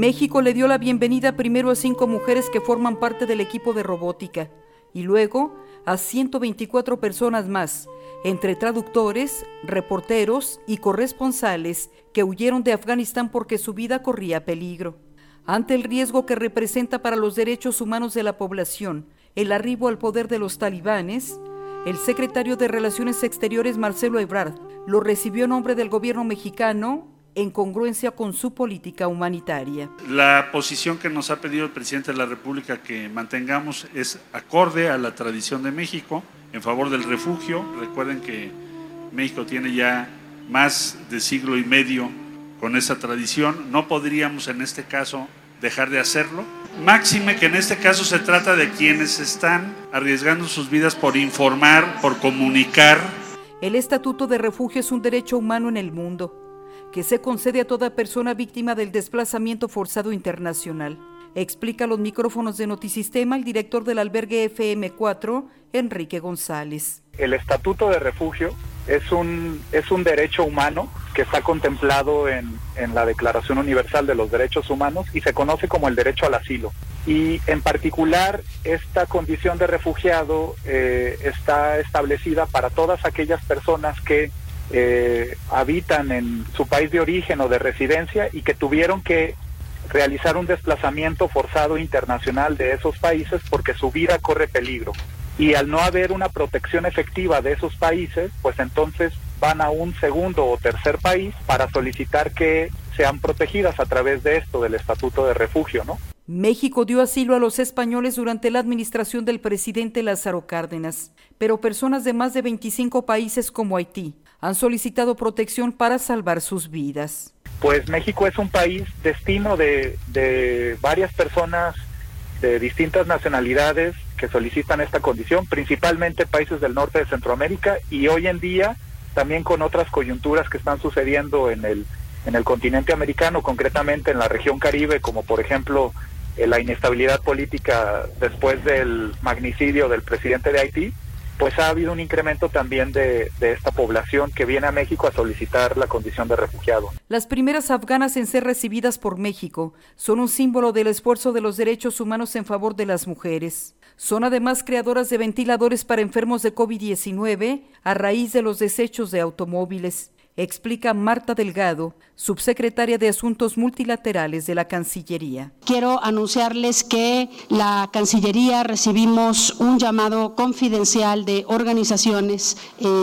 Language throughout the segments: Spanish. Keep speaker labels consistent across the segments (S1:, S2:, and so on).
S1: México le dio la bienvenida primero a 5 mujeres que forman parte del equipo de robótica y luego a 124 personas más, entre traductores, reporteros y corresponsales que huyeron de Afganistán porque su vida corría peligro. Ante el riesgo que representa para los derechos humanos de la población el arribo al poder de los talibanes, el secretario de Relaciones Exteriores, Marcelo Ebrard, lo recibió en nombre del gobierno mexicano en congruencia con su política humanitaria.
S2: La posición que nos ha pedido el presidente de la República que mantengamos es acorde a la tradición de México en favor del refugio. Recuerden que México tiene ya más de siglo y medio con esa tradición. No podríamos en este caso dejar de hacerlo. Máxime que en este caso se trata de quienes están arriesgando sus vidas por informar, por comunicar.
S1: El Estatuto de Refugio es un derecho humano en el mundo que se concede a toda persona víctima del desplazamiento forzado internacional. Explica a los micrófonos de Notisistema el director del albergue FM4, Enrique González.
S3: El Estatuto de Refugio es un derecho humano que está contemplado en la Declaración Universal de los Derechos Humanos y se conoce como el derecho al asilo. Y en particular, esta condición de refugiado está establecida para todas aquellas personas que habitan en su país de origen o de residencia y que tuvieron que realizar un desplazamiento forzado internacional de esos países porque su vida corre peligro. Y al no haber una protección efectiva de esos países, pues entonces van a un segundo o tercer país para solicitar que sean protegidas a través de esto, del Estatuto de Refugio, ¿no?
S1: México dio asilo a los españoles durante la administración del presidente Lázaro Cárdenas, pero personas de más de 25 países como Haití han solicitado protección para salvar sus vidas.
S3: Pues México es un país destino de varias personas de distintas nacionalidades que solicitan esta condición, principalmente países del norte de Centroamérica y hoy en día también con otras coyunturas que están sucediendo en el continente americano, concretamente en la región Caribe, como por ejemplo la inestabilidad política después del magnicidio del presidente de Haití, pues ha habido un incremento también de esta población que viene a México a solicitar la condición de refugiado.
S1: Las primeras afganas en ser recibidas por México son un símbolo del esfuerzo de los derechos humanos en favor de las mujeres. Son además creadoras de ventiladores para enfermos de COVID-19 a raíz de los desechos de automóviles, explica Marta Delgado, subsecretaria de Asuntos Multilaterales de la Cancillería.
S4: Quiero anunciarles que la Cancillería recibimos un llamado confidencial de organizaciones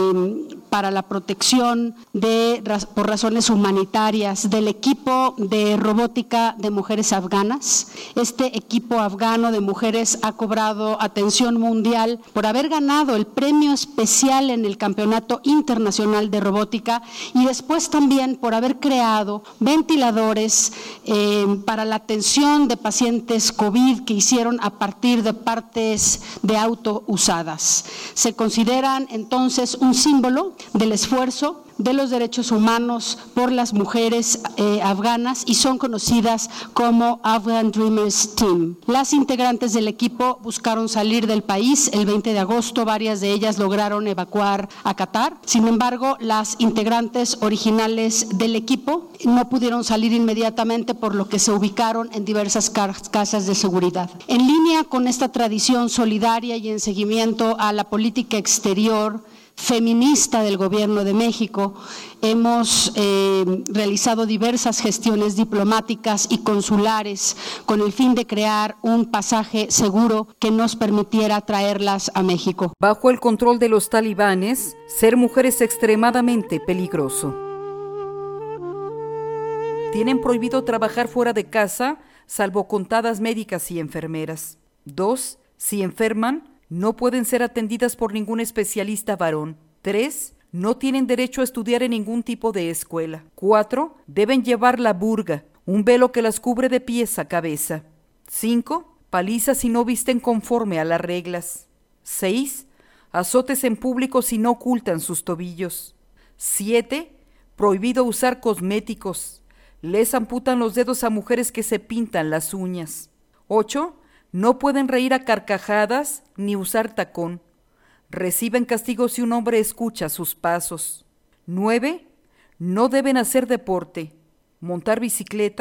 S4: para la protección por razones humanitarias del equipo de robótica de mujeres afganas. Este equipo afgano de mujeres ha cobrado atención mundial por haber ganado el premio especial en el Campeonato Internacional de Robótica y después también por haber creado ventiladores para la atención de pacientes COVID que hicieron a partir de partes de auto usadas. Se consideran entonces un símbolo del esfuerzo de los derechos humanos por las mujeres afganas y son conocidas como Afghan Dreamers Team. Las integrantes del equipo buscaron salir del país el 20 de agosto, varias de ellas lograron evacuar a Qatar. Sin embargo, las integrantes originales del equipo no pudieron salir inmediatamente, por lo que se ubicaron en diversas casas de seguridad. En línea con esta tradición solidaria y en seguimiento a la política exterior feminista del Gobierno de México, hemos realizado diversas gestiones diplomáticas y consulares con el fin de crear un pasaje seguro que nos permitiera traerlas a México.
S1: Bajo el control de los talibanes, ser mujer es extremadamente peligroso. Tienen prohibido trabajar fuera de casa, salvo contadas médicas y enfermeras. 2. Si enferman, no pueden ser atendidas por ningún especialista varón. 3. No tienen derecho a estudiar en ningún tipo de escuela. 4. Deben llevar la burga, un velo que las cubre de pies a cabeza. 5. Palizas si no visten conforme a las reglas. 6. Azotes en público si no ocultan sus tobillos. 7. Prohibido usar cosméticos. Les amputan los dedos a mujeres que se pintan las uñas. 8. No pueden reír a carcajadas ni usar tacón. Reciben castigo si un hombre escucha sus pasos. 9. No deben hacer deporte, montar bicicleta,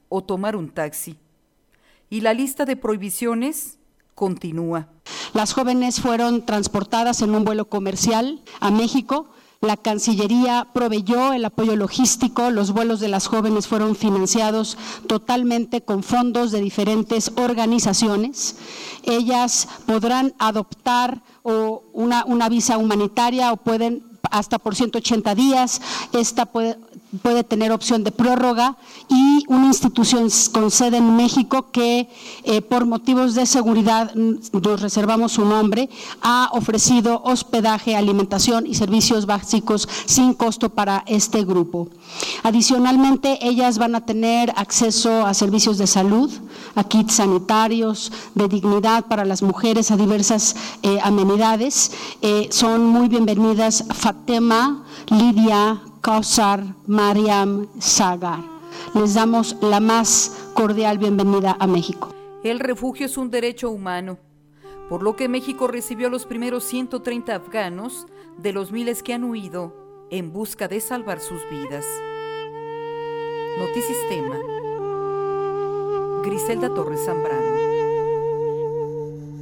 S1: o tomar un taxi. Y la lista de prohibiciones continúa.
S4: Las jóvenes fueron transportadas en un vuelo comercial a México. La Cancillería proveyó el apoyo logístico, los vuelos de las jóvenes fueron financiados totalmente con fondos de diferentes organizaciones. Ellas podrán adoptar una visa humanitaria o pueden hasta por 180 días, esta puede tener opción de prórroga, y una institución con sede en México que por motivos de seguridad nos reservamos su nombre, ha ofrecido hospedaje, alimentación y servicios básicos sin costo para este grupo. Adicionalmente, ellas van a tener acceso a servicios de salud, a kits sanitarios, de dignidad para las mujeres, a diversas amenidades. Son muy bienvenidas Fatema, Lidia, Kausar, Mariam, Sagar. Les damos la más cordial bienvenida a México.
S1: El refugio es un derecho humano, por lo que México recibió a los primeros 130 afganos de los miles que han huido en busca de salvar sus vidas. Notisistema. Griselda Torres Zambrano.